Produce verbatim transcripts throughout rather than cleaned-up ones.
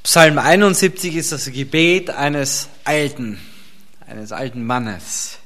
Psalm einundsiebzig ist das Gebet eines Alten, eines alten Mannes.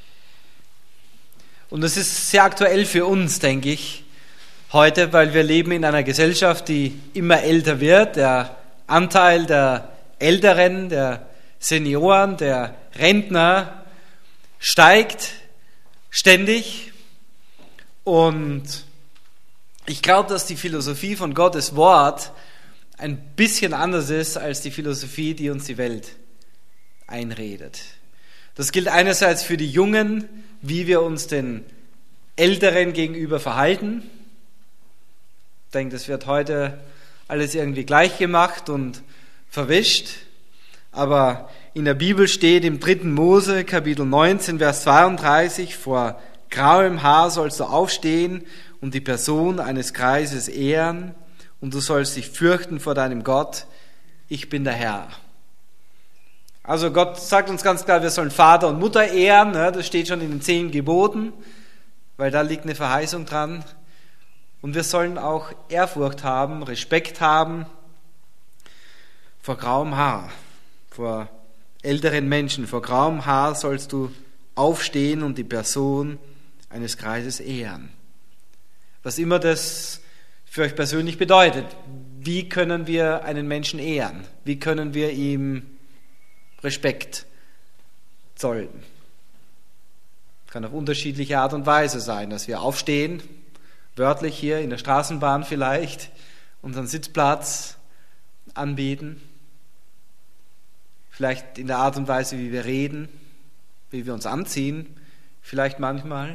Und das ist sehr aktuell für uns, denke ich, heute, weil wir leben in einer Gesellschaft, die immer älter wird. Der Anteil der Älteren, der Senioren, der Rentner steigt ständig. Und ich glaube, dass die Philosophie von Gottes Wort ein bisschen anders ist als die Philosophie, die uns die Welt einredet. Das gilt einerseits für die Jungen, wie wir uns den Älteren gegenüber verhalten. Ich denke, das wird heute alles irgendwie gleich gemacht und verwischt. Aber in der Bibel steht im dritten Mose, Kapitel neunzehn, Vers zweiunddreißig, vor grauem Haar sollst du aufstehen und die Person eines Greises ehren, und du sollst dich fürchten vor deinem Gott, ich bin der Herr. Also Gott sagt uns ganz klar, wir sollen Vater und Mutter ehren, das steht schon in den zehn Geboten, weil da liegt eine Verheißung dran. Und wir sollen auch Ehrfurcht haben, Respekt haben vor grauem Haar, vor älteren Menschen. Vor grauem Haar sollst du aufstehen und die Person eines Greises ehren. Was immer das für euch persönlich bedeutet. Wie können wir einen Menschen ehren? Wie können wir ihm Respekt zollen? Kann auf unterschiedliche Art und Weise sein, dass wir aufstehen, wörtlich hier in der Straßenbahn vielleicht, unseren Sitzplatz anbieten. Vielleicht in der Art und Weise, wie wir reden, wie wir uns anziehen, vielleicht manchmal.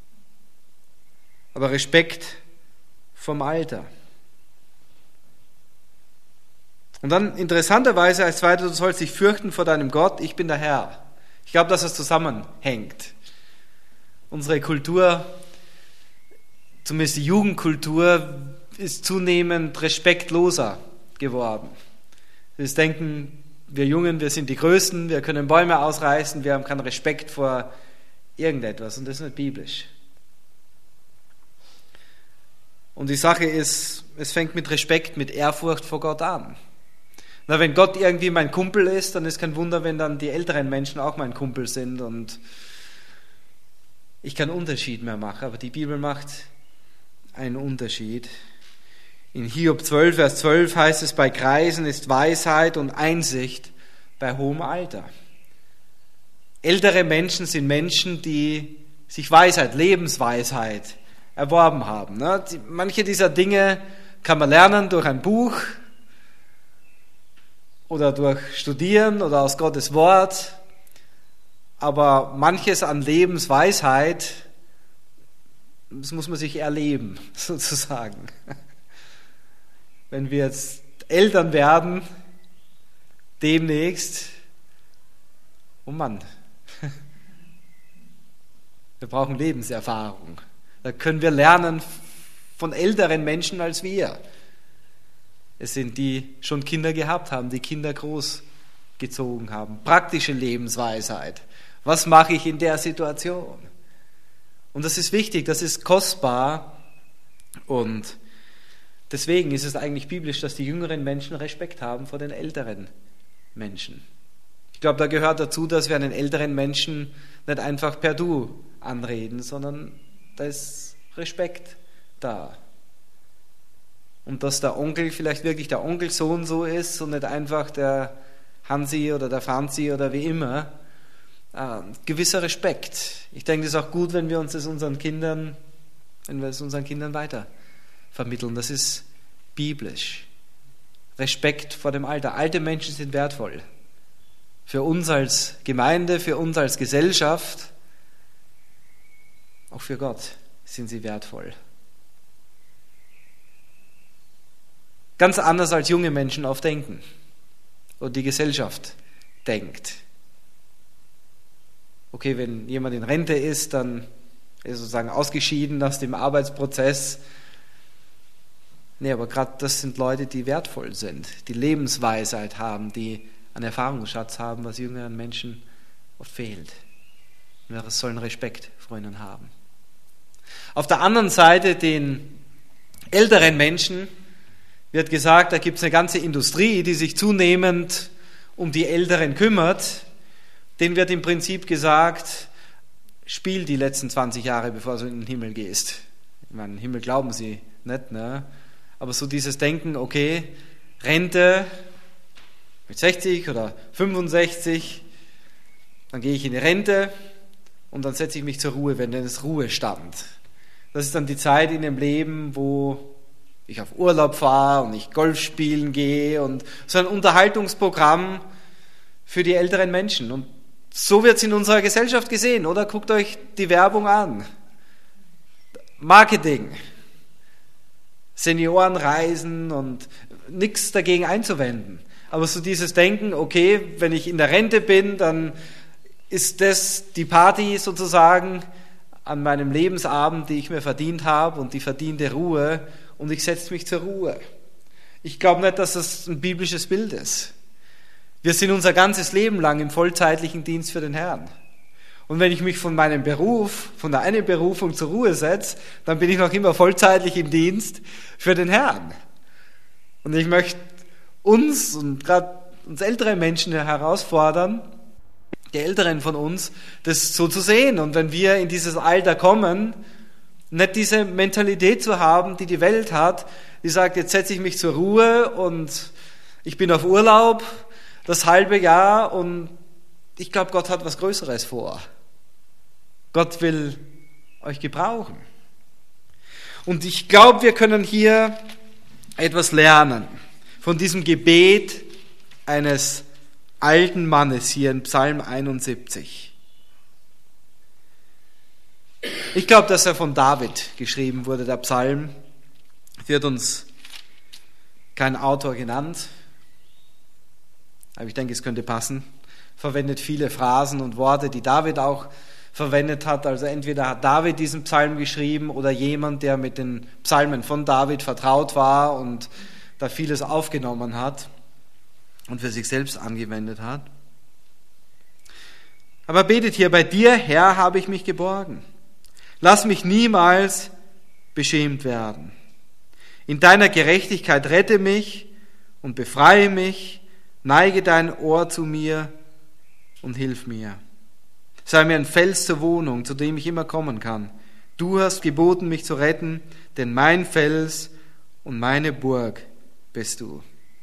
Aber Respekt vom Alter. Und dann interessanterweise als zweites, du sollst dich fürchten vor deinem Gott, ich bin der Herr. Ich glaube, dass es zusammenhängt. Unsere Kultur, zumindest die Jugendkultur, ist zunehmend respektloser geworden. Wir denken, wir Jungen, wir sind die Größten, wir können Bäume ausreißen, wir haben keinen Respekt vor irgendetwas und das ist nicht biblisch. Und die Sache ist, es fängt mit Respekt, mit Ehrfurcht vor Gott an. Na, wenn Gott irgendwie mein Kumpel ist, dann ist kein Wunder, wenn dann die älteren Menschen auch mein Kumpel sind und ich keinen Unterschied mehr mache. Aber die Bibel macht einen Unterschied. In Hiob zwölf, Vers zwölf heißt es, bei Greisen ist Weisheit und Einsicht bei hohem Alter. Ältere Menschen sind Menschen, die sich Weisheit, Lebensweisheit erworben haben. Manche dieser Dinge kann man lernen durch ein Buch oder durch Studieren oder aus Gottes Wort, aber manches an Lebensweisheit, das muss man sich erleben, sozusagen. Wenn wir jetzt Eltern werden, demnächst, oh Mann, wir brauchen Lebenserfahrung. Da können wir lernen von älteren Menschen als wir. Es sind die schon Kinder gehabt haben, die Kinder großgezogen haben. Praktische Lebensweisheit. Was mache ich in der Situation? Und das ist wichtig, das ist kostbar. Und deswegen ist es eigentlich biblisch, dass die jüngeren Menschen Respekt haben vor den älteren Menschen. Ich glaube, da gehört dazu, dass wir einen älteren Menschen nicht einfach per Du anreden, sondern da ist Respekt da. Und dass der Onkel vielleicht wirklich der Onkel so und so ist und nicht einfach der Hansi oder der Franzi oder wie immer. Ein gewisser Respekt. Ich denke, es ist auch gut, wenn wir uns das unseren Kindern, wenn wir es unseren Kindern weiter vermitteln. Das ist biblisch. Respekt vor dem Alter. Alte Menschen sind wertvoll. Für uns als Gemeinde, für uns als Gesellschaft, auch für Gott sind sie wertvoll. Ganz anders als junge Menschen oft denken und die Gesellschaft denkt. Okay, wenn jemand in Rente ist, dann ist er sozusagen ausgeschieden aus dem Arbeitsprozess. Nee, aber gerade das sind Leute, die wertvoll sind, die Lebensweisheit haben, die einen Erfahrungsschatz haben, was jüngeren Menschen oft fehlt. Wir sollen Respekt vor ihnen haben. Auf der anderen Seite den älteren Menschen, Wird gesagt, da gibt es eine ganze Industrie, die sich zunehmend um die Älteren kümmert. Denen wird im Prinzip gesagt, spiel die letzten zwanzig Jahre, bevor du in den Himmel gehst. Ich meine, den Himmel glauben sie nicht, ne? Aber so dieses Denken, okay, Rente mit sechzig oder fünfundsechzig, dann gehe ich in die Rente und dann setze ich mich zur Ruhe, wenn denn es Ruhestand. Das ist dann die Zeit in dem Leben, wo ich auf Urlaub fahre und ich Golf spielen gehe und so ein Unterhaltungsprogramm für die älteren Menschen. Und so wird es in unserer Gesellschaft gesehen, oder? Guckt euch die Werbung an. Marketing, Seniorenreisen und nichts dagegen einzuwenden. Aber so dieses Denken, okay, wenn ich in der Rente bin, dann ist das die Party sozusagen an meinem Lebensabend, die ich mir verdient habe und die verdiente Ruhe, und ich setze mich zur Ruhe. Ich glaube nicht, dass das ein biblisches Bild ist. Wir sind unser ganzes Leben lang im vollzeitlichen Dienst für den Herrn. Und wenn ich mich von meinem Beruf, von der einen Berufung zur Ruhe setze, dann bin ich noch immer vollzeitlich im Dienst für den Herrn. Und ich möchte uns und gerade uns ältere Menschen herausfordern, die Älteren von uns, das so zu sehen. Und wenn wir in dieses Alter kommen, nicht diese Mentalität zu haben, die die Welt hat, die sagt, jetzt setze ich mich zur Ruhe und ich bin auf Urlaub das halbe Jahr und ich glaube, Gott hat was Größeres vor. Gott will euch gebrauchen. Und ich glaube, wir können hier etwas lernen von diesem Gebet eines alten Mannes hier in Psalm einundsiebzig. Ich glaube, dass er von David geschrieben wurde, der Psalm. Wird uns kein Autor genannt, aber ich denke, es könnte passen. Verwendet viele Phrasen und Worte, die David auch verwendet hat. Also entweder hat David diesen Psalm geschrieben oder jemand, der mit den Psalmen von David vertraut war und da vieles aufgenommen hat und für sich selbst angewendet hat. Aber betet hier, bei dir, Herr, habe ich mich geborgen. Lass mich niemals beschämt werden. In deiner Gerechtigkeit rette mich und befreie mich, neige dein Ohr zu mir und hilf mir. Sei mir ein Fels zur Wohnung, zu dem ich immer kommen kann. Du hast geboten, mich zu retten, denn mein Fels und meine Burg bist du.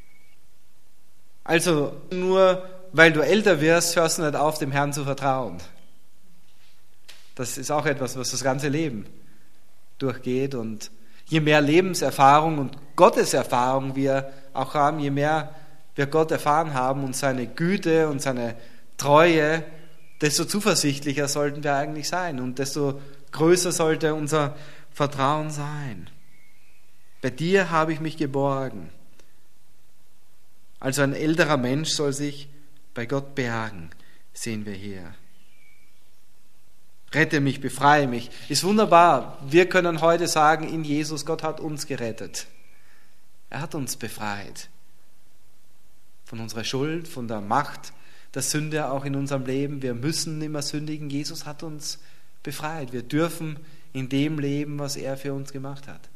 Also nur weil du älter wirst, hörst du nicht auf, dem Herrn zu vertrauen. Das ist auch etwas, was das ganze Leben durchgeht. Und je mehr Lebenserfahrung und Gotteserfahrung wir auch haben, je mehr wir Gott erfahren haben und seine Güte und seine Treue, desto zuversichtlicher sollten wir eigentlich sein und desto größer sollte unser Vertrauen sein. Bei dir habe ich mich geborgen. Also ein älterer Mensch soll sich bei Gott bergen, sehen wir hier. Rette mich, befreie mich. Ist wunderbar. Wir können heute sagen, in Jesus, Gott hat uns gerettet. Er hat uns befreit. Von unserer Schuld, von der Macht der Sünde auch in unserem Leben. Wir müssen nicht mehr sündigen. Jesus hat uns befreit. Wir dürfen in dem leben, was er für uns gemacht hat.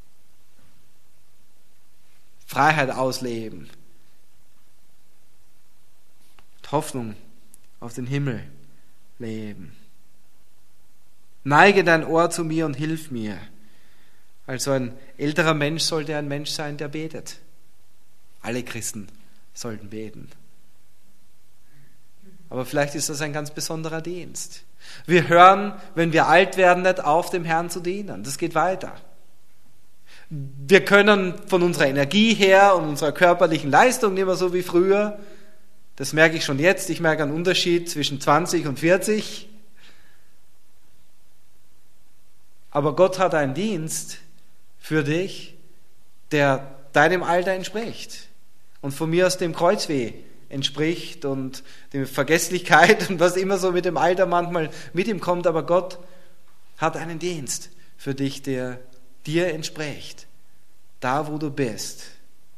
Freiheit ausleben. Hoffnung auf den Himmel leben. Neige dein Ohr zu mir und hilf mir. Also ein älterer Mensch sollte ein Mensch sein, der betet. Alle Christen sollten beten. Aber vielleicht ist das ein ganz besonderer Dienst. Wir hören, wenn wir alt werden, nicht auf, dem Herrn zu dienen. Das geht weiter. Wir können von unserer Energie her und unserer körperlichen Leistung nicht mehr so wie früher. Das merke ich schon jetzt. Ich merke einen Unterschied zwischen zwanzig und vierzig. Aber Gott hat einen Dienst für dich, der deinem Alter entspricht. Und von mir aus dem Kreuzweh entspricht und der Vergesslichkeit und was immer so mit dem Alter manchmal mit ihm kommt. Aber Gott hat einen Dienst für dich, der dir entspricht. Da, wo du bist.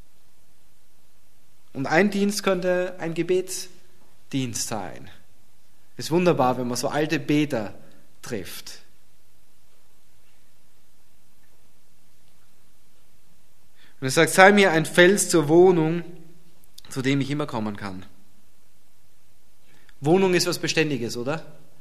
Und ein Dienst könnte ein Gebetsdienst sein. Es ist wunderbar, wenn man so alte Beter trifft. Und er sagt, sei mir ein Fels zur Wohnung, zu dem ich immer kommen kann. Wohnung ist was Beständiges, oder?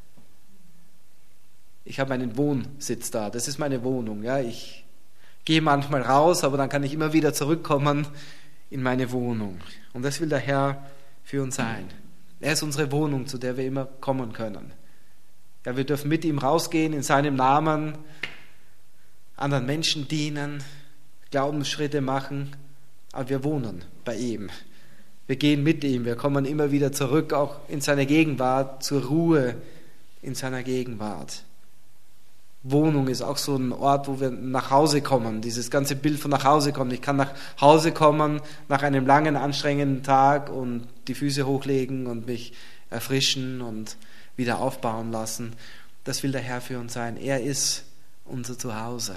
Ich habe einen Wohnsitz da, das ist meine Wohnung. Ja, ich gehe manchmal raus, aber dann kann ich immer wieder zurückkommen in meine Wohnung. Und das will der Herr für uns sein. Er ist unsere Wohnung, zu der wir immer kommen können. Ja, wir dürfen mit ihm rausgehen in seinem Namen, anderen Menschen dienen, Glaubensschritte machen, aber wir wohnen bei ihm. Wir gehen mit ihm, wir kommen immer wieder zurück, auch in seine Gegenwart, zur Ruhe in seiner Gegenwart. Wohnung ist auch so ein Ort, wo wir nach Hause kommen, dieses ganze Bild von nach Hause kommen. Ich kann nach Hause kommen nach einem langen, anstrengenden Tag und die Füße hochlegen und mich erfrischen und wieder aufbauen lassen. Das will der Herr für uns sein. Er ist unser Zuhause.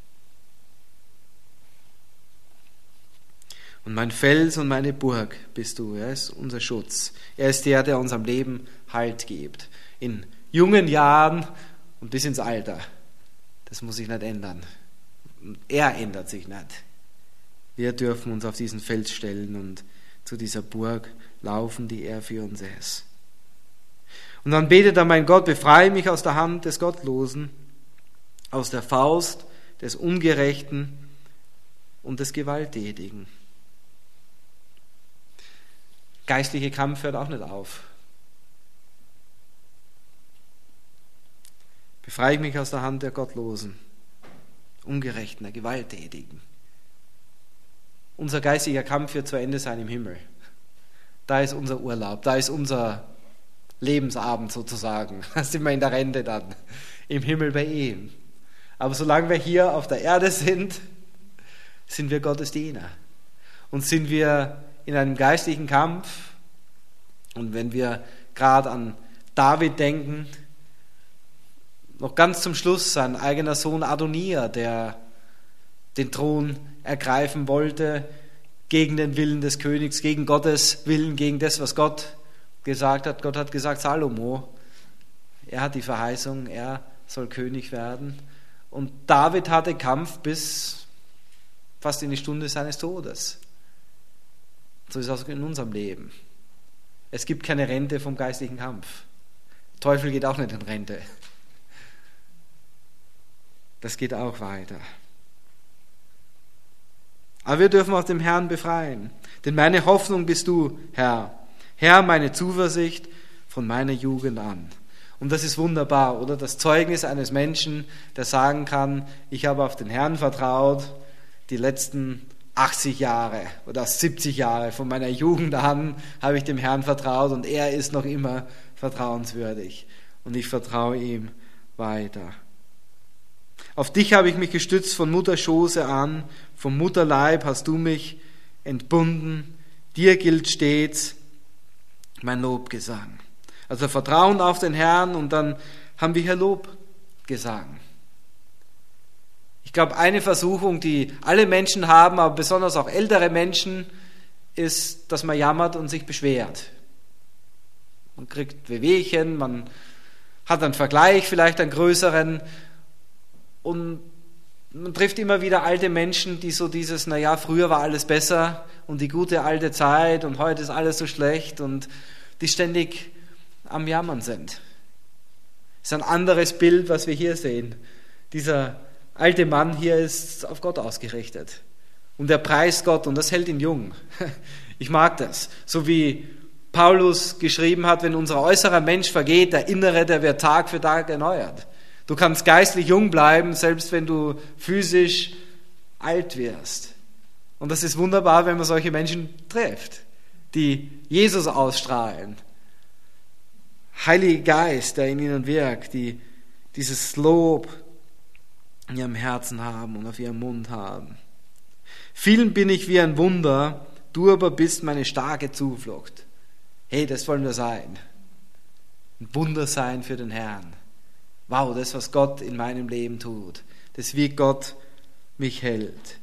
Und mein Fels und meine Burg bist du. Er ist unser Schutz. Er ist der, der unserem Leben Halt gibt. In jungen Jahren und bis ins Alter. Das muss sich nicht ändern. Er ändert sich nicht. Wir dürfen uns auf diesen Fels stellen und zu dieser Burg laufen, die er für uns ist. Und dann betet er, mein Gott, befreie mich aus der Hand des Gottlosen, aus der Faust des Ungerechten und des Gewalttätigen. Geistliche Kampf hört auch nicht auf. Befreie mich aus der Hand der Gottlosen, Ungerechten, der Gewalttätigen. Unser geistiger Kampf wird zu Ende sein im Himmel. Da ist unser Urlaub, da ist unser Lebensabend sozusagen. Da sind wir in der Rente dann, im Himmel bei ihm. Aber solange wir hier auf der Erde sind, sind wir Gottes Diener. Und sind wir in einem geistlichen Kampf. Und wenn wir gerade an David denken, noch ganz zum Schluss sein eigener Sohn Adonia, der den Thron ergreifen wollte, gegen den Willen des Königs, gegen Gottes Willen, gegen das, was Gott gesagt hat. Gott hat gesagt, Salomo, er hat die Verheißung, er soll König werden. Und David hatte Kampf bis fast in die Stunde seines Todes. So ist es auch in unserem Leben. Es gibt keine Rente vom geistlichen Kampf. Der Teufel geht auch nicht in Rente. Das geht auch weiter. Aber wir dürfen auch dem Herrn befreien. Denn meine Hoffnung bist du, Herr. Herr, meine Zuversicht von meiner Jugend an. Und das ist wunderbar, oder? Das Zeugnis eines Menschen, der sagen kann, ich habe auf den Herrn vertraut, die letzten achtzig Jahre oder siebzig Jahre von meiner Jugend an habe ich dem Herrn vertraut und er ist noch immer vertrauenswürdig. Und ich vertraue ihm weiter. Auf dich habe ich mich gestützt von Mutterschoße an, vom Mutterleib hast du mich entbunden, dir gilt stets mein Lobgesang. Also Vertrauen auf den Herrn und dann haben wir hier Lobgesang. Ich glaube, eine Versuchung, die alle Menschen haben, aber besonders auch ältere Menschen, ist, dass man jammert und sich beschwert. Man kriegt Wehwehchen, man hat einen Vergleich, vielleicht einen größeren, und man trifft immer wieder alte Menschen, die so dieses, naja, früher war alles besser und die gute alte Zeit und heute ist alles so schlecht und die ständig am Jammern sind. Das ist ein anderes Bild, was wir hier sehen. Dieser alte Mann hier ist auf Gott ausgerichtet und er preist Gott und das hält ihn jung. Ich mag das. So wie Paulus geschrieben hat, wenn unser äußerer Mensch vergeht, der innere, der wird Tag für Tag erneuert. Du kannst geistlich jung bleiben, selbst wenn du physisch alt wirst. Und das ist wunderbar, wenn man solche Menschen trifft, die Jesus ausstrahlen. Heiliger Geist, der in ihnen wirkt, die dieses Lob in ihrem Herzen haben und auf ihrem Mund haben. Vielen bin ich wie ein Wunder, du aber bist meine starke Zuflucht. Hey, das wollen wir sein. Ein Wunder sein für den Herrn. Wow, das, was Gott in meinem Leben tut. Das, wie Gott mich hält.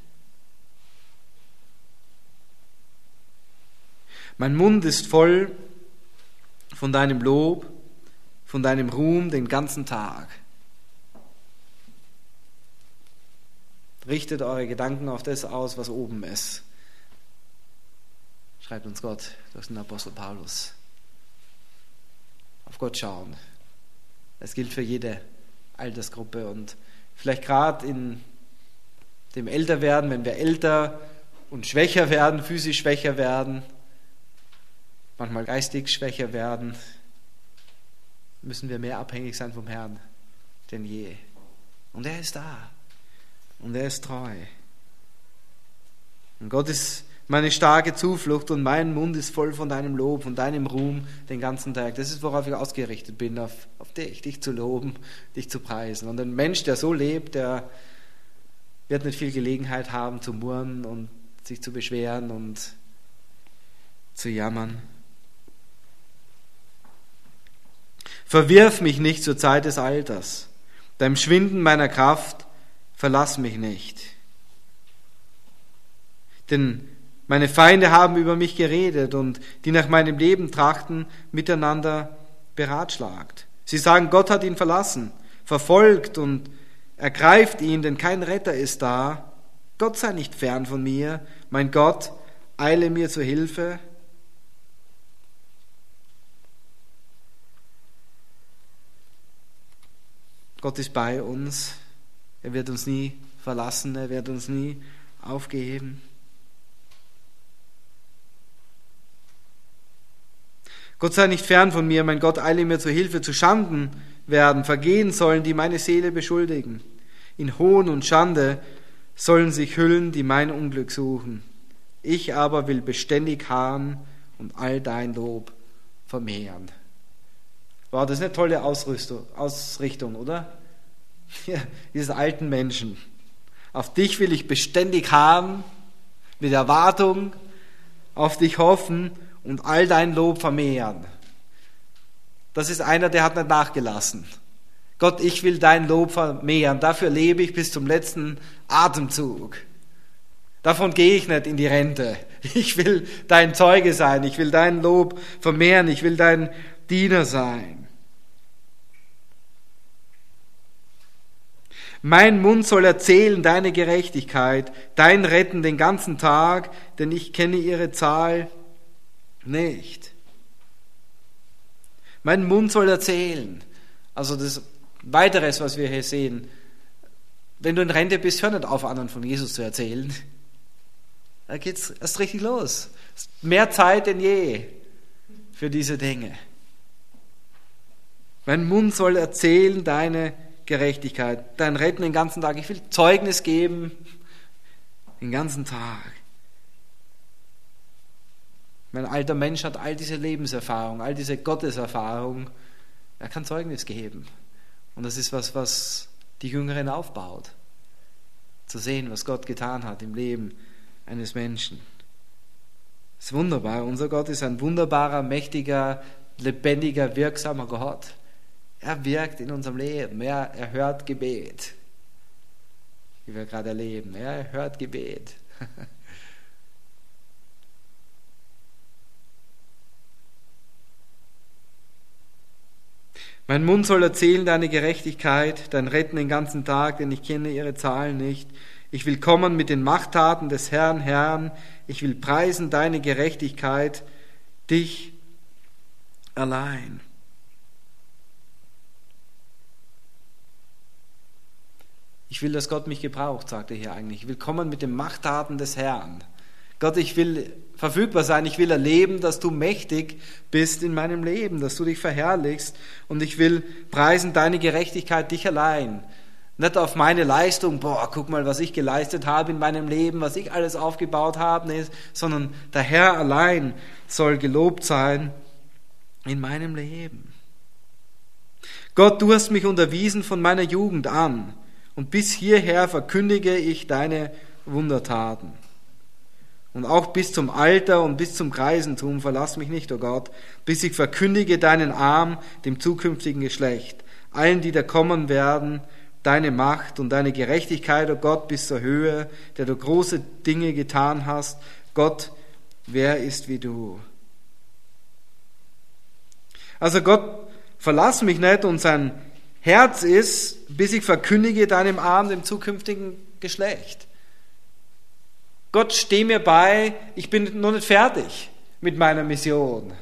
Mein Mund ist voll von deinem Lob, von deinem Ruhm den ganzen Tag. Richtet eure Gedanken auf das aus, was oben ist. Schreibt uns Gott durch den Apostel Paulus. Auf Gott schauen. Das gilt für jede Altersgruppe und vielleicht gerade in dem Älterwerden, wenn wir älter und schwächer werden, physisch schwächer werden, manchmal geistig schwächer werden, müssen wir mehr abhängig sein vom Herrn denn je. Und er ist da. Und er ist treu. Und Gott ist meine starke Zuflucht und mein Mund ist voll von deinem Lob, von deinem Ruhm den ganzen Tag. Das ist, worauf ich ausgerichtet bin, auf, auf dich, dich zu loben, dich zu preisen. Und ein Mensch, der so lebt, der wird nicht viel Gelegenheit haben zu murren und sich zu beschweren und zu jammern. Verwirf mich nicht zur Zeit des Alters. Beim Schwinden meiner Kraft verlass mich nicht. Denn meine Feinde haben über mich geredet und die nach meinem Leben trachten, miteinander beratschlagt. Sie sagen, Gott hat ihn verlassen, verfolgt und ergreift ihn, denn kein Retter ist da. Gott sei nicht fern von mir, mein Gott, eile mir zur Hilfe. Gott ist bei uns, er wird uns nie verlassen, er wird uns nie aufgeben. Gott sei nicht fern von mir, mein Gott, eile mir zur Hilfe, zu Schanden werden, vergehen sollen, die meine Seele beschuldigen. In Hohn und Schande sollen sich hüllen, die mein Unglück suchen. Ich aber will beständig harren und all dein Lob vermehren. Wow, das ist eine tolle Ausrüstung, Ausrichtung, oder? Ja, diese alten Menschen. Auf dich will ich beständig harren, mit Erwartung, auf dich hoffen und all dein Lob vermehren. Das ist einer, der hat nicht nachgelassen. Gott, ich will dein Lob vermehren. Dafür lebe ich bis zum letzten Atemzug. Davon gehe ich nicht in die Rente. Ich will dein Zeuge sein. Ich will dein Lob vermehren. Ich will dein Diener sein. Mein Mund soll erzählen deine Gerechtigkeit, dein Retten den ganzen Tag, denn ich kenne ihre Zahl nicht. Mein Mund soll erzählen. Also das Weiteres, was wir hier sehen. Wenn du in Rente bist, hör nicht auf, anderen von Jesus zu erzählen. Da geht's erst richtig los. Mehr Zeit denn je für diese Dinge. Mein Mund soll erzählen deine Gerechtigkeit, dein Retten den ganzen Tag. Ich will Zeugnis geben den ganzen Tag. Mein alter Mensch hat all diese Lebenserfahrung, all diese Gotteserfahrung. Er kann Zeugnis geben. Und das ist was, was die Jüngeren aufbaut. Zu sehen, was Gott getan hat im Leben eines Menschen. Das ist wunderbar. Unser Gott ist ein wunderbarer, mächtiger, lebendiger, wirksamer Gott. Er wirkt in unserem Leben. Er erhört Gebet. Wie wir gerade erleben. Er erhört Gebet. Mein Mund soll erzählen deine Gerechtigkeit, dein Retten den ganzen Tag, denn ich kenne ihre Zahlen nicht. Ich will kommen mit den Machttaten des Herrn, Herrn. Ich will preisen deine Gerechtigkeit, dich allein. Ich will, dass Gott mich gebraucht, sagt er hier eigentlich. Ich will kommen mit den Machttaten des Herrn. Gott, ich will verfügbar sein, ich will erleben, dass du mächtig bist in meinem Leben, dass du dich verherrlichst und ich will preisen deine Gerechtigkeit, dich allein. Nicht auf meine Leistung, boah, guck mal, was ich geleistet habe in meinem Leben, was ich alles aufgebaut habe, nee, sondern der Herr allein soll gelobt sein in meinem Leben. Gott, du hast mich unterwiesen von meiner Jugend an und bis hierher verkündige ich deine Wundertaten. Und auch bis zum Alter und bis zum Greisentum verlass mich nicht, o oh Gott, bis ich verkündige deinen Arm dem zukünftigen Geschlecht, allen, die da kommen werden, deine Macht und deine Gerechtigkeit, o oh Gott, bis zur Höhe, der du große Dinge getan hast. Gott, wer ist wie du? Also Gott, verlass mich nicht und sein Herz ist, bis ich verkündige deinem Arm dem zukünftigen Geschlecht. Gott, steh mir bei, ich bin noch nicht fertig mit meiner Mission.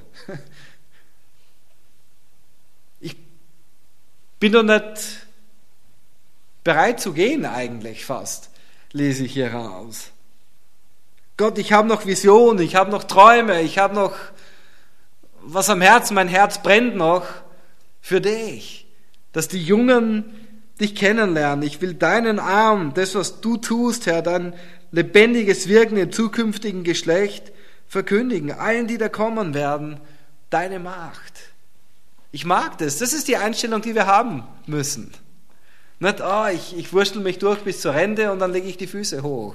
Ich bin noch nicht bereit zu gehen eigentlich fast, lese ich hier raus. Gott, ich habe noch Visionen, ich habe noch Träume, ich habe noch was am Herzen, mein Herz brennt noch für dich, dass die Jungen dich kennenlernen. Ich will deinen Arm, das, was du tust, Herr, dein lebendiges Wirken im zukünftigen Geschlecht verkündigen, allen, die da kommen werden, deine Macht. Ich mag das, das ist die Einstellung, die wir haben müssen. Nicht, oh, ich, ich wurschtel mich durch bis zur Rente und dann lege ich die Füße hoch.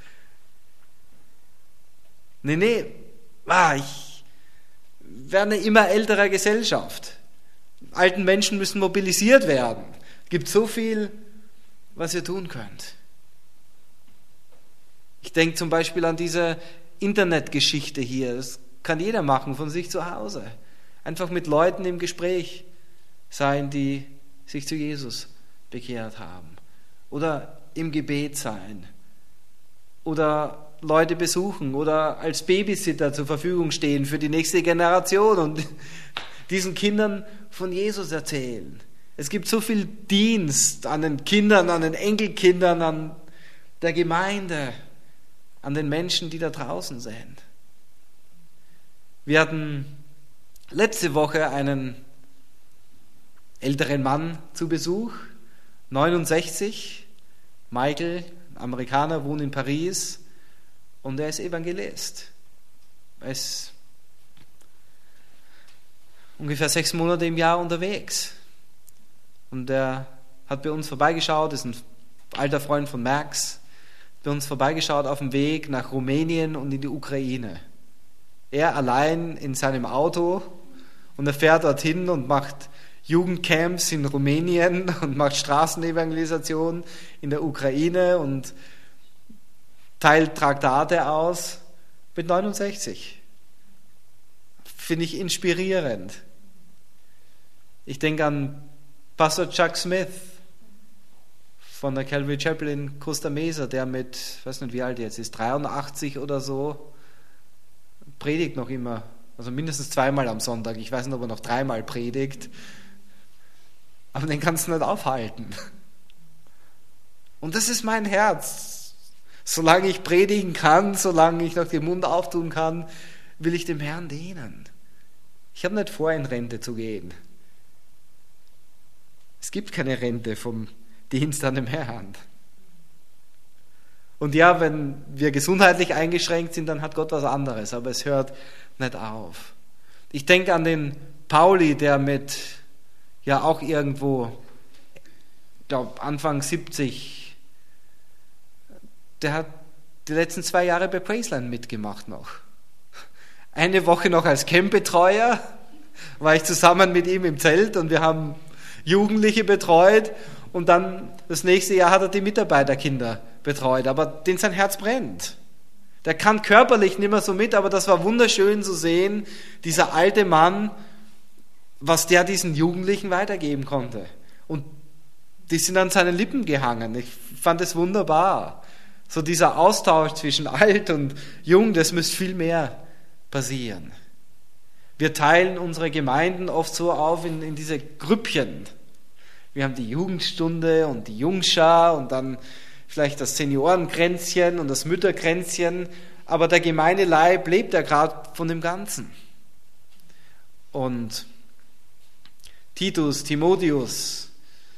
Nee, nee, ah, ich werde eine immer ältere Gesellschaft. Alten Menschen müssen mobilisiert werden. Es gibt so viel, was ihr tun könnt. Ich denke zum Beispiel an diese Internetgeschichte hier. Das kann jeder machen von sich zu Hause. Einfach mit Leuten im Gespräch sein, die sich zu Jesus bekehrt haben. Oder im Gebet sein. Oder Leute besuchen oder als Babysitter zur Verfügung stehen für die nächste Generation und diesen Kindern von Jesus erzählen. Es gibt so viel Dienst an den Kindern, an den Enkelkindern, an der Gemeinde, an den Menschen, die da draußen sind. Wir hatten letzte Woche einen älteren Mann zu Besuch, neunundsechzig, Michael, Amerikaner, wohnt in Paris und er ist Evangelist. Er ist ungefähr sechs Monate im Jahr unterwegs. Und er hat bei uns vorbeigeschaut, ist ein alter Freund von Max, bei uns vorbeigeschaut auf dem Weg nach Rumänien und in die Ukraine. Er allein in seinem Auto und er fährt dorthin und macht Jugendcamps in Rumänien und macht Straßenevangelisation in der Ukraine und teilt Traktate aus mit neunundsechzig. Finde ich inspirierend. Ich denke an Pastor Chuck Smith von der Calvary Chapel in Costa Mesa, der mit, ich weiß nicht wie alt er jetzt ist, dreiundachtzig oder so, predigt noch immer, also mindestens zweimal am Sonntag. Ich weiß nicht, ob er noch dreimal predigt, aber den kannst du nicht aufhalten. Und das ist mein Herz. Solange ich predigen kann, solange ich noch den Mund auftun kann, will ich dem Herrn dienen. Ich habe nicht vor, in Rente zu gehen. Es gibt keine Rente vom Dienst an dem Herrn. Und ja, wenn wir gesundheitlich eingeschränkt sind, dann hat Gott was anderes, aber es hört nicht auf. Ich denke an den Pauli, der mit, ja auch irgendwo, ich glaube Anfang siebzig, der hat die letzten zwei Jahre bei Praiseline mitgemacht noch. Eine Woche noch als Campbetreuer war ich zusammen mit ihm im Zelt und wir haben Jugendliche betreut und dann das nächste Jahr hat er die Mitarbeiterkinder betreut, aber den sein Herz brennt. Der kann körperlich nicht mehr so mit, aber das war wunderschön zu sehen, dieser alte Mann, was der diesen Jugendlichen weitergeben konnte. Und die sind an seinen Lippen gehangen. Ich fand es wunderbar. So dieser Austausch zwischen alt und jung, das müsste viel mehr passieren. Wir teilen unsere Gemeinden oft so auf in, in diese Grüppchen. Wir haben die Jugendstunde und die Jungschar und dann vielleicht das Seniorenkränzchen und das Mütterkränzchen, aber der Gemeindeleib lebt ja gerade von dem Ganzen. Und Titus, Timotheus,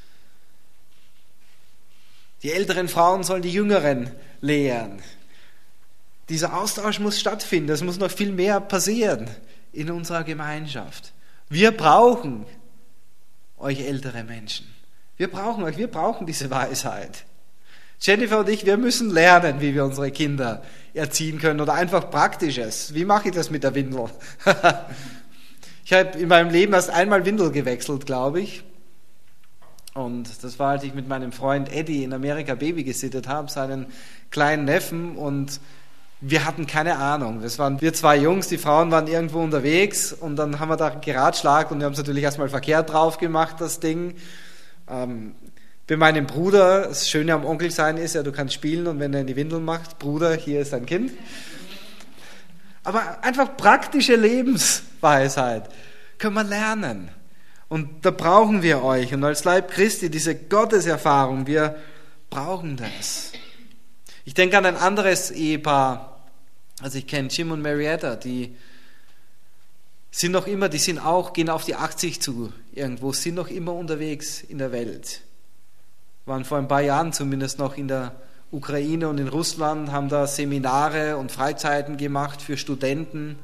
die älteren Frauen sollen die Jüngeren lehren. Dieser Austausch muss stattfinden, es muss noch viel mehr passieren in unserer Gemeinschaft. Wir brauchen euch ältere Menschen. Wir brauchen euch, wir brauchen diese Weisheit. Jennifer und ich, wir müssen lernen, wie wir unsere Kinder erziehen können oder einfach Praktisches. Wie mache ich das mit der Windel? Ich habe in meinem Leben erst einmal Windel gewechselt, glaube ich. Und das war, als ich mit meinem Freund Eddie in Amerika Baby gesittet habe, seinen kleinen Neffen, und wir hatten keine Ahnung. Das waren wir zwei Jungs, die Frauen waren irgendwo unterwegs und dann haben wir da geratschlagt und wir haben es natürlich erstmal verkehrt drauf gemacht, das Ding. Ähm, Bei meinem Bruder, das Schöne am Onkel sein ist ja, du kannst spielen und wenn er in die Windeln macht, Bruder, hier ist dein Kind. Aber einfach praktische Lebensweisheit können wir lernen. Und da brauchen wir euch. Und als Leib Christi, diese Gotteserfahrung, wir brauchen das. Ich denke an ein anderes Ehepaar, also ich kenne Jim und Marietta, die sind noch immer, die sind auch, gehen auf die achtzig zu irgendwo, sind noch immer unterwegs in der Welt. Waren vor ein paar Jahren zumindest noch in der Ukraine und in Russland, haben da Seminare und Freizeiten gemacht für Studenten.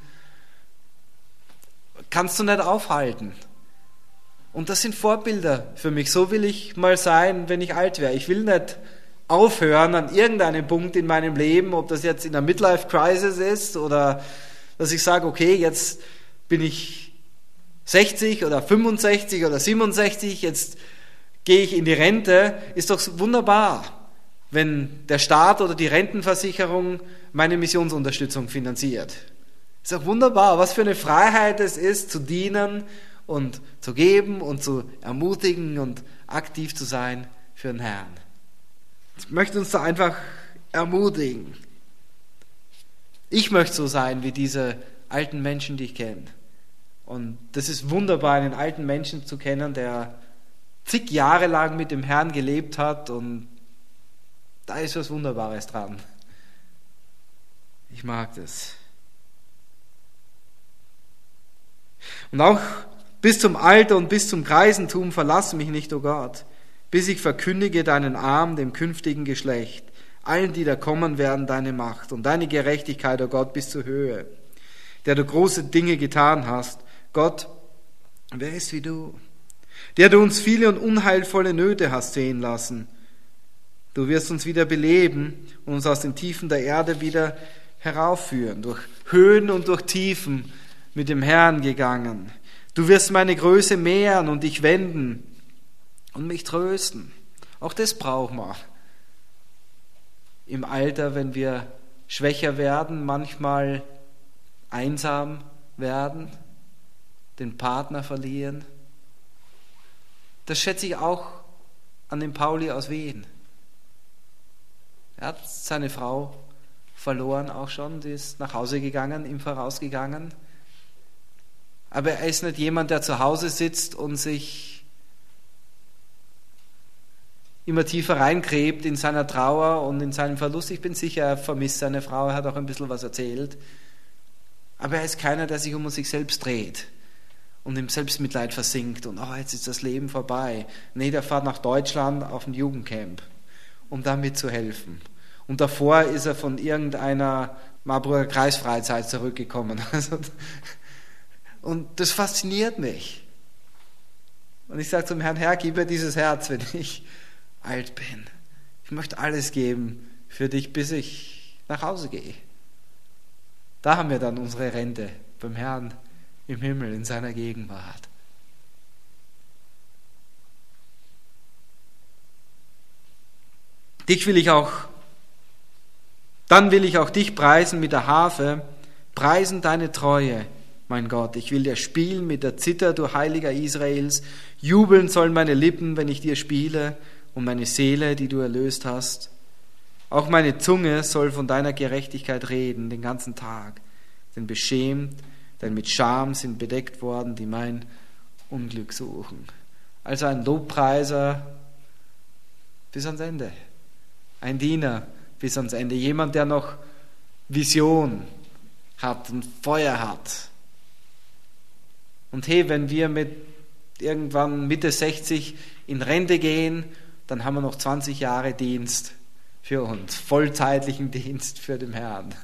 Kannst du nicht aufhalten. Und das sind Vorbilder für mich. So will ich mal sein, wenn ich alt wäre. Ich will nicht aufhören an irgendeinem Punkt in meinem Leben, ob das jetzt in der Midlife-Crisis ist oder dass ich sage, okay, jetzt bin ich sechzig oder fünfundsechzig oder siebenundsechzig, jetzt gehe ich in die Rente, ist doch wunderbar, wenn der Staat oder die Rentenversicherung meine Missionsunterstützung finanziert. Ist doch wunderbar, was für eine Freiheit es ist, zu dienen und zu geben und zu ermutigen und aktiv zu sein für den Herrn. Ich möchte uns da einfach ermutigen. Ich möchte so sein wie diese alten Menschen, die ich kenne. Und das ist wunderbar, einen alten Menschen zu kennen, der zig Jahre lang mit dem Herrn gelebt hat und da ist was Wunderbares dran. Ich mag das. Und auch bis zum Alter und bis zum Greisentum verlass mich nicht, o Gott, bis ich verkündige deinen Arm dem künftigen Geschlecht, allen, die da kommen werden, deine Macht und deine Gerechtigkeit, o Gott, bis zur Höhe, der du große Dinge getan hast. Gott, wer ist wie du? Der du uns viele und unheilvolle Nöte hast sehen lassen. Du wirst uns wieder beleben und uns aus den Tiefen der Erde wieder heraufführen, durch Höhen und durch Tiefen mit dem Herrn gegangen. Du wirst meine Größe mehren und dich wenden und mich trösten. Auch das brauchen wir. Im Alter, wenn wir schwächer werden, manchmal einsam werden, den Partner verlieren. Das schätze ich auch an den Pauli aus Wien. Er hat seine Frau verloren auch schon, die ist nach Hause gegangen, ihm vorausgegangen. Aber er ist nicht jemand, der zu Hause sitzt und sich immer tiefer reingräbt in seiner Trauer und in seinem Verlust. Ich bin sicher, er vermisst seine Frau, er hat auch ein bisschen was erzählt. Aber er ist keiner, der sich um sich selbst dreht und im Selbstmitleid versinkt und oh, jetzt ist das Leben vorbei. Nee, der fährt nach Deutschland auf ein Jugendcamp, um da mitzuhelfen. Und davor ist er von irgendeiner Marburger Kreisfreizeit zurückgekommen. Also, und das fasziniert mich. Und ich sage zum Herrn, Herr, gib mir dieses Herz, wenn ich alt bin. Ich möchte alles geben für dich, bis ich nach Hause gehe. Da haben wir dann unsere Rente beim Herrn im Himmel, in seiner Gegenwart. Dich will ich auch, dann will ich auch dich preisen mit der Harfe, preisen deine Treue, mein Gott. Ich will dir spielen mit der Zither, du Heiliger Israels. Jubeln sollen meine Lippen, wenn ich dir spiele, und meine Seele, die du erlöst hast. Auch meine Zunge soll von deiner Gerechtigkeit reden, den ganzen Tag. Denn beschämt, denn mit Scham sind bedeckt worden, die mein Unglück suchen. Also ein Lobpreiser bis ans Ende. Ein Diener bis ans Ende. Jemand, der noch Vision hat und Feuer hat. Und hey, wenn wir mit irgendwann Mitte sechzig in Rente gehen, dann haben wir noch zwanzig Jahre Dienst für uns, vollzeitlichen Dienst für den Herrn.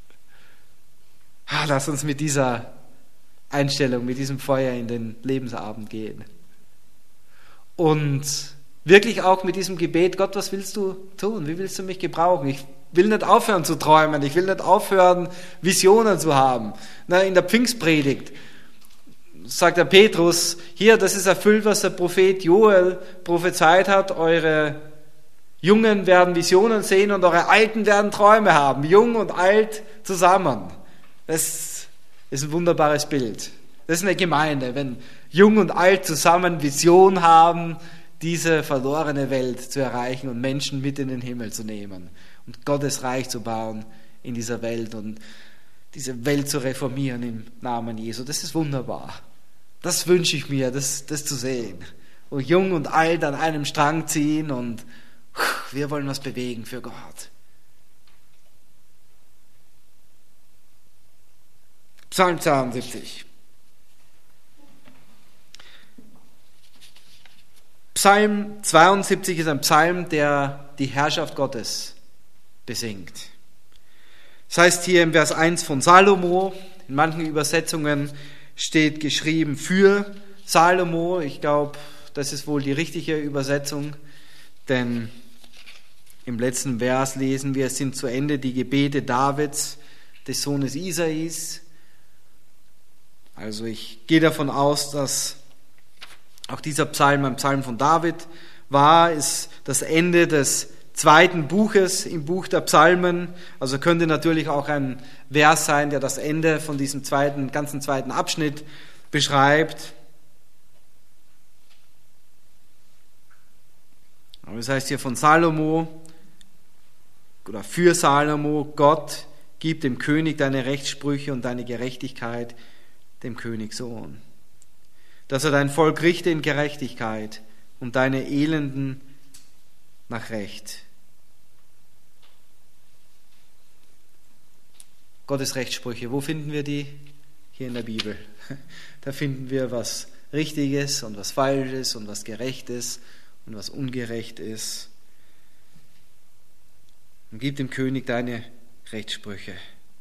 Lass uns mit dieser Einstellung, mit diesem Feuer in den Lebensabend gehen. Und wirklich auch mit diesem Gebet, Gott, was willst du tun? Wie willst du mich gebrauchen? Ich will nicht aufhören zu träumen, ich will nicht aufhören, Visionen zu haben. Na, in der Pfingstpredigt sagt der Petrus, hier, das ist erfüllt, was der Prophet Joel prophezeit hat, eure Jungen werden Visionen sehen und eure Alten werden Träume haben, jung und alt zusammen. Das ist ein wunderbares Bild. Das ist eine Gemeinde, wenn jung und alt zusammen Vision haben, diese verlorene Welt zu erreichen und Menschen mit in den Himmel zu nehmen und Gottes Reich zu bauen in dieser Welt und diese Welt zu reformieren im Namen Jesu. Das ist wunderbar. Das wünsche ich mir, das, das zu sehen. Wo jung und alt an einem Strang ziehen und wir wollen was bewegen für Gott. Psalm zweiundsiebzig. Psalm zweiundsiebzig ist ein Psalm, der die Herrschaft Gottes besingt. Das heißt hier im Vers eins von Salomo, in manchen Übersetzungen steht geschrieben für Salomo. Ich glaube, das ist wohl die richtige Übersetzung, denn im letzten Vers lesen wir, es sind zu Ende die Gebete Davids, des Sohnes Isais. Also ich gehe davon aus, dass auch dieser Psalm ein Psalm von David war, ist das Ende des zweiten Buches im Buch der Psalmen. Also könnte natürlich auch ein Vers sein, der das Ende von diesem zweiten, ganzen zweiten Abschnitt beschreibt. Aber es heißt hier von Salomo oder für Salomo: Gott, gib dem König deine Rechtssprüche und deine Gerechtigkeit dem Königssohn, dass er dein Volk richte in Gerechtigkeit und deine Elenden nach Recht. Gottes Rechtssprüche, wo finden wir die? Hier in der Bibel. Da finden wir, was Richtiges und was Falsches und was Gerechtes und was ungerecht ist. Und gib dem König deine Rechtssprüche,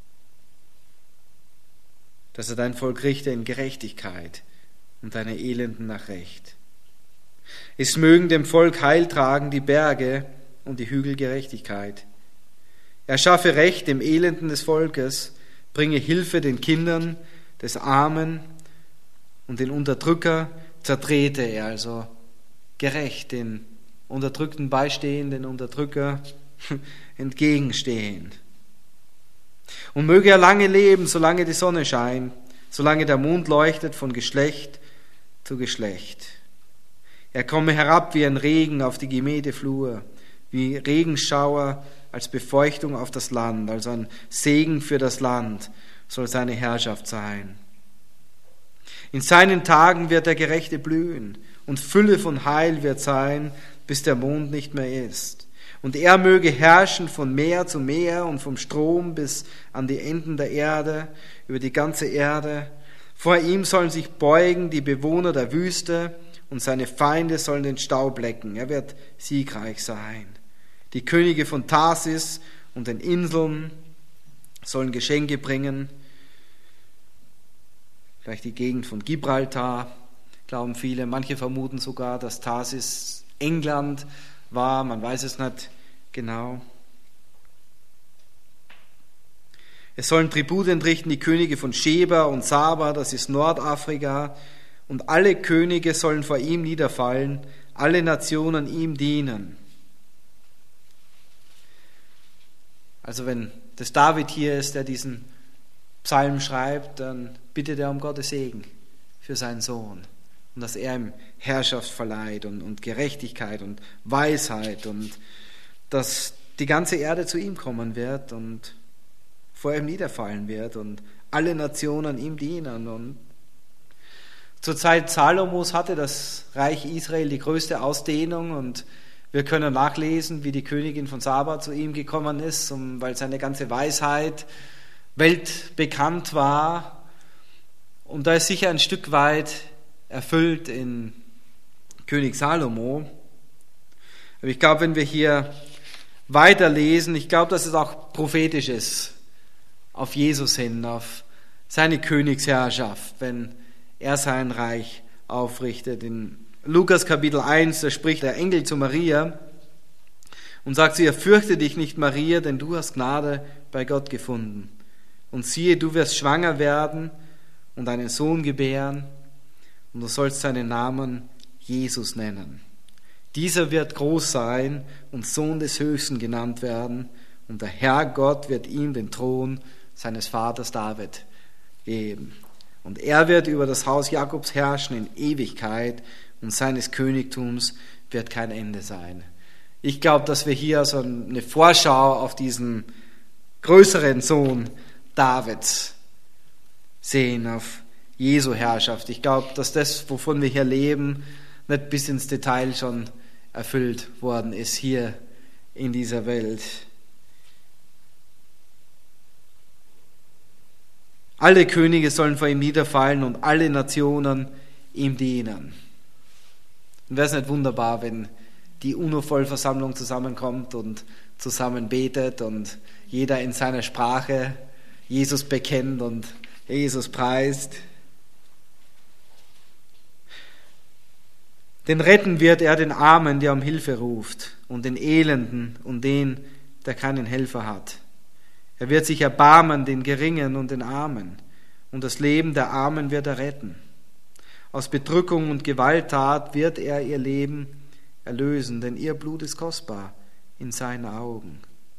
dass er dein Volk richte in Gerechtigkeit und deine Elenden nach Recht. Es mögen dem Volk Heil tragen die Berge und die Hügel Gerechtigkeit. Er schaffe Recht dem Elenden des Volkes, bringe Hilfe den Kindern des Armen und den Unterdrücker zertrete er, also gerecht, den Unterdrückten beistehen, den Unterdrücker entgegenstehen. Und möge er lange leben, solange die Sonne scheint, solange der Mond leuchtet von Geschlecht zu Geschlecht. Er komme herab wie ein Regen auf die gemähte Flur, wie Regenschauer als Befeuchtung auf das Land, also ein Segen für das Land soll seine Herrschaft sein. In seinen Tagen wird der Gerechte blühen und Fülle von Heil wird sein, bis der Mond nicht mehr ist. Und er möge herrschen von Meer zu Meer und vom Strom bis an die Enden der Erde, über die ganze Erde. Vor ihm sollen sich beugen die Bewohner der Wüste und seine Feinde sollen den Staub lecken. Er wird siegreich sein. Die Könige von Tarsis und den Inseln sollen Geschenke bringen. Vielleicht die Gegend von Gibraltar, glauben viele. Manche vermuten sogar, dass Tarsis England war, man weiß es nicht genau. Es sollen Tribut entrichten die Könige von Sheba und Saba, das ist Nordafrika, und alle Könige sollen vor ihm niederfallen, alle Nationen ihm dienen. Also wenn das David hier ist, der diesen Psalm schreibt, dann bittet er um Gottes Segen für seinen Sohn. Und dass er ihm Herrschaft verleiht und, und Gerechtigkeit und Weisheit und dass die ganze Erde zu ihm kommen wird und vor ihm niederfallen wird und alle Nationen ihm dienen. Und zur Zeit Salomos hatte das Reich Israel die größte Ausdehnung und wir können nachlesen, wie die Königin von Saba zu ihm gekommen ist, um, weil seine ganze Weisheit weltbekannt war. Und da ist sicher ein Stück weit erfüllt in König Salomo. Aber ich glaube, wenn wir hier weiterlesen, ich glaube, dass es auch prophetisch ist auf Jesus hin, auf seine Königsherrschaft, wenn er sein Reich aufrichtet. In Lukas Kapitel eins, da spricht der Engel zu Maria und sagt zu ihr: Fürchte dich nicht, Maria, denn du hast Gnade bei Gott gefunden. Und siehe, du wirst schwanger werden und einen Sohn gebären, und du sollst seinen Namen Jesus nennen. Dieser wird groß sein und Sohn des Höchsten genannt werden, und der Herr Gott wird ihm den Thron seines Vaters David geben. Und er wird über das Haus Jakobs herrschen in Ewigkeit, und seines Königtums wird kein Ende sein. Ich glaube, dass wir hier so eine Vorschau auf diesen größeren Sohn Davids sehen, auf Jesu Herrschaft. Ich glaube, dass das, wovon wir hier leben, nicht bis ins Detail schon erfüllt worden ist hier in dieser Welt. Alle Könige sollen vor ihm niederfallen und alle Nationen ihm dienen. Und wäre es nicht wunderbar, wenn die UNO-Vollversammlung zusammenkommt und zusammen betet und jeder in seiner Sprache Jesus bekennt und Jesus preist. Denn retten wird er den Armen, der um Hilfe ruft, und den Elenden und den, der keinen Helfer hat. Er wird sich erbarmen den Geringen und den Armen, und das Leben der Armen wird er retten. Aus Bedrückung und Gewalttat wird er ihr Leben erlösen, denn ihr Blut ist kostbar in seinen Augen.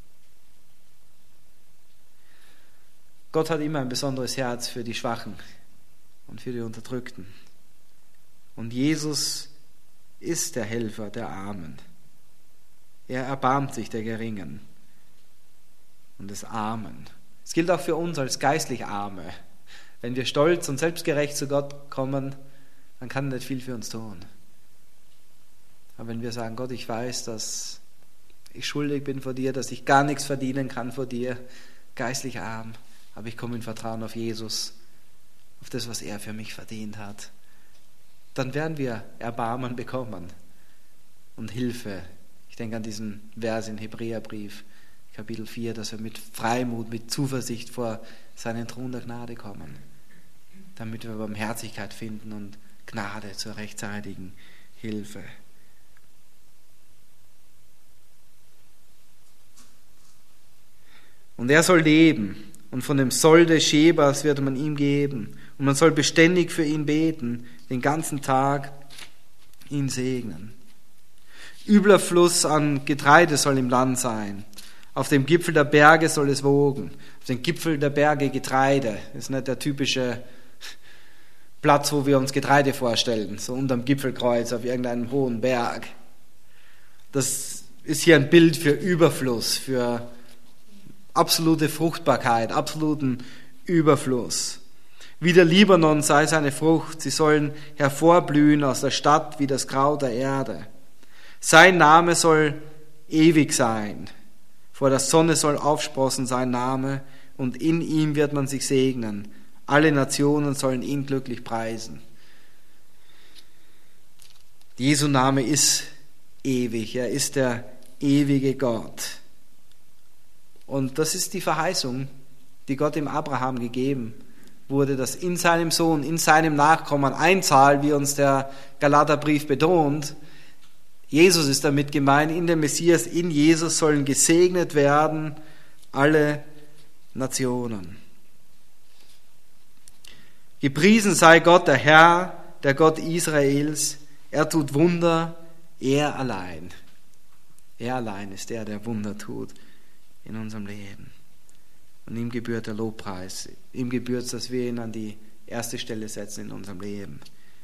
Gott hat immer ein besonderes Herz für die Schwachen und für die Unterdrückten. Und Jesus ist der Helfer der Armen. Er erbarmt sich der Geringen und des Armen. Es gilt auch für uns als geistlich Arme. Wenn wir stolz und selbstgerecht zu Gott kommen, dann kann er nicht viel für uns tun. Aber wenn wir sagen, Gott, ich weiß, dass ich schuldig bin vor dir, dass ich gar nichts verdienen kann vor dir, geistlich arm, aber ich komme in Vertrauen auf Jesus, auf das, was er für mich verdient hat, dann werden wir Erbarmen bekommen und Hilfe. Ich denke an diesen Vers in Hebräerbrief, Kapitel vier, dass wir mit Freimut, mit Zuversicht vor seinen Thron der Gnade kommen, damit wir Barmherzigkeit finden und Gnade zur rechtzeitigen Hilfe. Und er soll leben, und von dem Sold des Schebers wird man ihm geben, und man soll beständig für ihn beten, den ganzen Tag ihn segnen. Übler Fluss an Getreide soll im Land sein. Auf dem Gipfel der Berge soll es wogen. Auf dem Gipfel der Berge Getreide. Das ist nicht der typische Platz, wo wir uns Getreide vorstellen, so unterm Gipfelkreuz auf irgendeinem hohen Berg. Das ist hier ein Bild für Überfluss, für absolute Fruchtbarkeit, absoluten Überfluss. Wie der Libanon sei seine Frucht, sie sollen hervorblühen aus der Stadt wie das Kraut der Erde. Sein Name soll ewig sein. Vor der Sonne soll aufsprossen sein Name, und in ihm wird man sich segnen. Alle Nationen sollen ihn glücklich preisen. Jesu Name ist ewig, er ist der ewige Gott. Und das ist die Verheißung, die Gott dem Abraham gegeben wurde, dass in seinem Sohn, in seinem Nachkommen einzahlt, wie uns der Galaterbrief betont. Jesus ist damit gemeint, in dem Messias, in Jesus sollen gesegnet werden alle Nationen. Gepriesen sei Gott, der Herr, der Gott Israels. Er tut Wunder, er allein. Er allein ist der, der Wunder tut in unserem Leben. Und ihm gebührt der Lobpreis. Ihm gebührt es, dass wir ihn an die erste Stelle setzen in unserem Leben.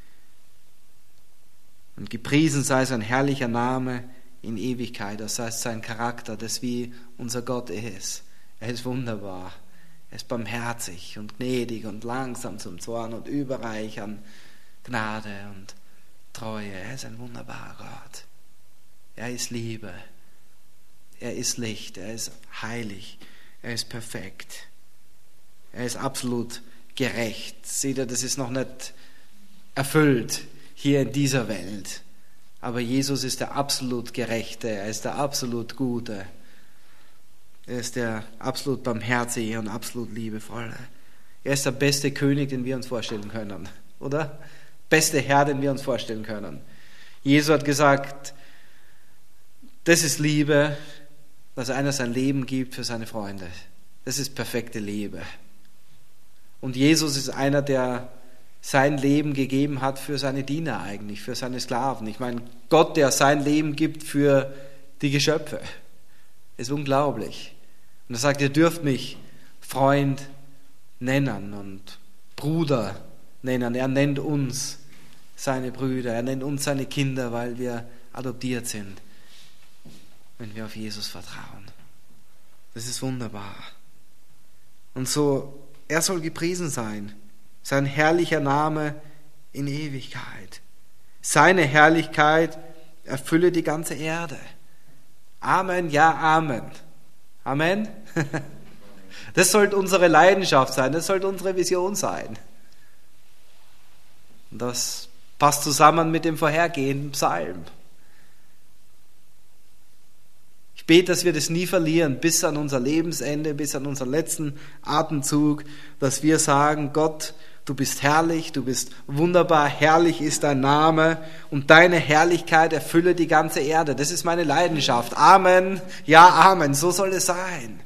Und gepriesen sei sein herrlicher Name in Ewigkeit. Das heißt, sein Charakter, das wie unser Gott ist. Er ist wunderbar. Er ist barmherzig und gnädig und langsam zum Zorn und überreich an Gnade und Treue. Er ist ein wunderbarer Gott. Er ist Liebe. Er ist Licht. Er ist heilig. Er ist perfekt. Er ist absolut gerecht. Seht ihr, das ist noch nicht erfüllt hier in dieser Welt. Aber Jesus ist der absolut Gerechte. Er ist der absolut Gute. Er ist der absolut Barmherzige und absolut Liebevolle. Er ist der beste König, den wir uns vorstellen können. Oder? Beste Herr, den wir uns vorstellen können. Jesus hat gesagt, das ist Liebe, dass einer sein Leben gibt für seine Freunde. Das ist perfekte Liebe. Und Jesus ist einer, der sein Leben gegeben hat für seine Diener eigentlich, für seine Sklaven. Ich meine, Gott, der sein Leben gibt für die Geschöpfe. Ist unglaublich. Und er sagt, ihr dürft mich Freund nennen und Bruder nennen. Er nennt uns seine Brüder, er nennt uns seine Kinder, weil wir adoptiert sind, wenn wir auf Jesus vertrauen. Das ist wunderbar. Und so, er soll gepriesen sein, sein herrlicher Name in Ewigkeit. Seine Herrlichkeit erfülle die ganze Erde. Amen, ja, Amen. Amen. Das sollte unsere Leidenschaft sein, das sollte unsere Vision sein. Und das passt zusammen mit dem vorhergehenden Psalm. Ich bete, dass wir das nie verlieren, bis an unser Lebensende, bis an unseren letzten Atemzug, dass wir sagen, Gott, du bist herrlich, du bist wunderbar, herrlich ist dein Name und deine Herrlichkeit erfülle die ganze Erde. Das ist meine Leidenschaft. Amen, ja, Amen, so soll es sein.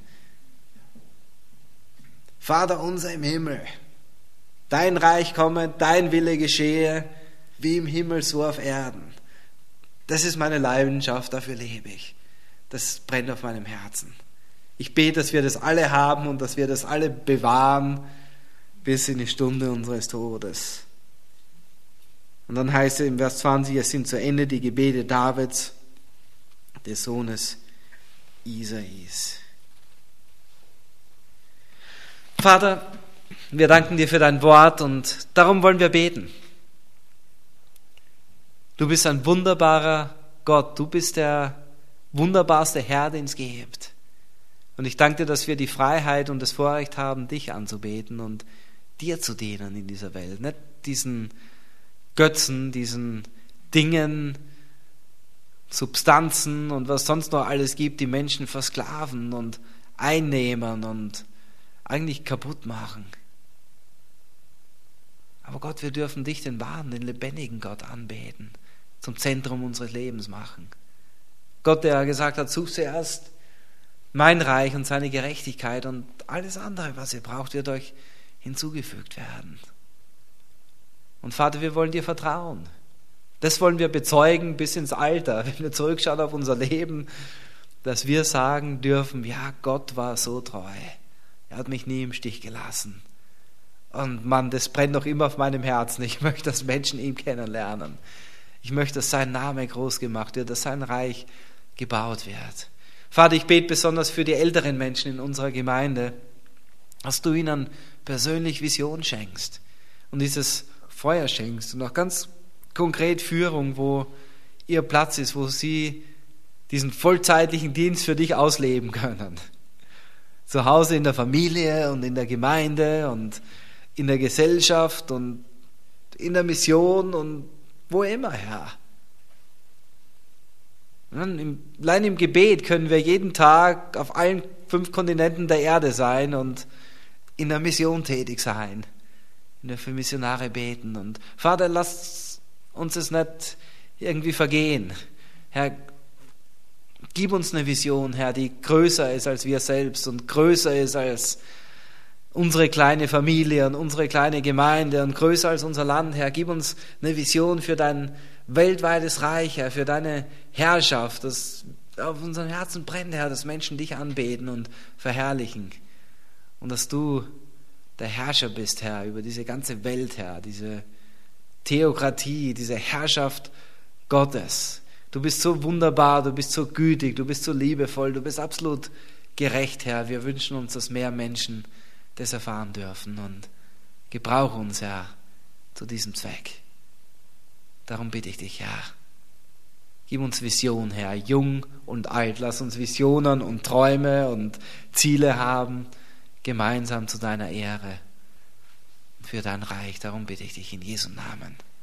Vater unser im Himmel, dein Reich komme, dein Wille geschehe, wie im Himmel, so auf Erden. Das ist meine Leidenschaft, dafür lebe ich. Das brennt auf meinem Herzen. Ich bete, dass wir das alle haben und dass wir das alle bewahren bis in die Stunde unseres Todes. Und dann heißt es im Vers zwanzig, es sind zu Ende die Gebete Davids, des Sohnes Isais. Vater, wir danken dir für dein Wort und darum wollen wir beten. Du bist ein wunderbarer Gott, du bist der wunderbarste Herr, den es gibt. Und ich danke dir, dass wir die Freiheit und das Vorrecht haben, dich anzubeten und dir zu dienen in dieser Welt. Nicht diesen Götzen, diesen Dingen, Substanzen und was sonst noch alles gibt, die Menschen versklaven und einnehmen und eigentlich kaputt machen. Aber Gott, wir dürfen dich, den wahren, den lebendigen Gott, anbeten, zum Zentrum unseres Lebens machen. Gott, der gesagt hat, such zuerst mein Reich und seine Gerechtigkeit und alles andere, was ihr braucht, wird euch hinzugefügt werden. Und Vater, wir wollen dir vertrauen. Das wollen wir bezeugen bis ins Alter, wenn wir zurückschauen auf unser Leben, dass wir sagen dürfen, ja, Gott war so treu. Er hat mich nie im Stich gelassen. Und Mann, das brennt noch immer auf meinem Herzen. Ich möchte, dass Menschen ihn kennenlernen. Ich möchte, dass sein Name groß gemacht wird, dass sein Reich gebaut wird. Vater, ich bete besonders für die älteren Menschen in unserer Gemeinde, dass du ihnen persönlich Vision schenkst und dieses Feuer schenkst und auch ganz konkret Führung, wo ihr Platz ist, wo sie diesen vollzeitlichen Dienst für dich ausleben können. Zu Hause in der Familie und in der Gemeinde und in der Gesellschaft und in der Mission und wo immer, Herr. Allein im Gebet können wir jeden Tag auf allen fünf Kontinenten der Erde sein und in der Mission tätig sein, wenn wir für Missionare beten. Und Vater, lass uns es nicht irgendwie vergehen. Herr, gib uns eine Vision, Herr, die größer ist als wir selbst und größer ist als unsere kleine Familie und unsere kleine Gemeinde und größer als unser Land, Herr. Gib uns eine Vision für dein weltweites Reich, Herr, für deine Herrschaft, das auf unseren Herzen brennt, Herr, dass Menschen dich anbeten und verherrlichen. Und dass du der Herrscher bist, Herr, über diese ganze Welt, Herr, diese Theokratie, diese Herrschaft Gottes. Du bist so wunderbar, du bist so gütig, du bist so liebevoll, du bist absolut gerecht, Herr. Wir wünschen uns, dass mehr Menschen das erfahren dürfen und gebrauche uns, Herr, zu diesem Zweck. Darum bitte ich dich, Herr. Gib uns Vision, Herr, jung und alt. Lass uns Visionen und Träume und Ziele haben, gemeinsam zu deiner Ehre und für dein Reich. Darum bitte ich dich in Jesu Namen.